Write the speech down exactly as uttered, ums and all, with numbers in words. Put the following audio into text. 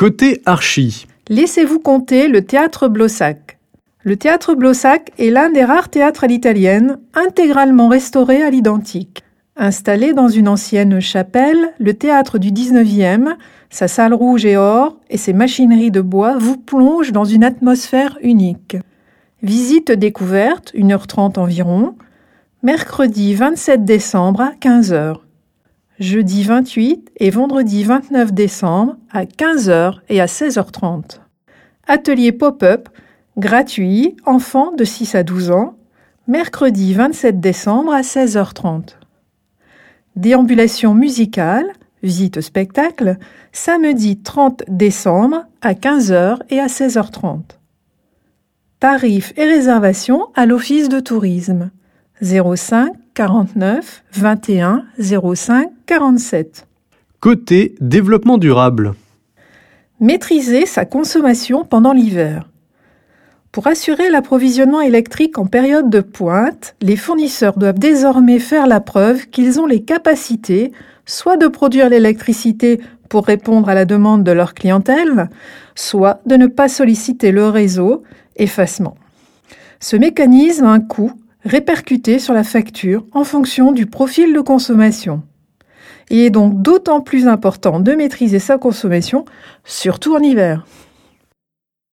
Côté archi. Laissez-vous compter le théâtre Blossac. Le théâtre Blossac est l'un des rares théâtres à l'italienne intégralement restauré à l'identique. Installé dans une ancienne chapelle, le théâtre du dix-neuvième, sa salle rouge et or et ses machineries de bois vous plongent dans une atmosphère unique. Visite découverte, une heure trente environ, mercredi vingt-sept décembre à quinze heures. Jeudi vingt-huit et vendredi vingt-neuf décembre à quinze heures et à seize heures trente. Atelier pop-up, gratuit, enfants de six à douze ans, mercredi vingt-sept décembre à seize heures trente. Déambulation musicale, visite spectacle, samedi trente décembre à quinze heures et à seize heures trente. Tarifs et réservations à l'Office de tourisme. zéro cinq quarante-neuf vingt et un zéro cinq quarante-sept. Côté développement durable. Maîtriser sa consommation pendant l'hiver. Pour assurer l'approvisionnement électrique en période de pointe, les fournisseurs doivent désormais faire la preuve qu'ils ont les capacités soit de produire l'électricité pour répondre à la demande de leur clientèle, soit de ne pas solliciter le réseau, effacement. Ce mécanisme a un coût répercuté sur la facture en fonction du profil de consommation. Il est donc d'autant plus important de maîtriser sa consommation, surtout en hiver.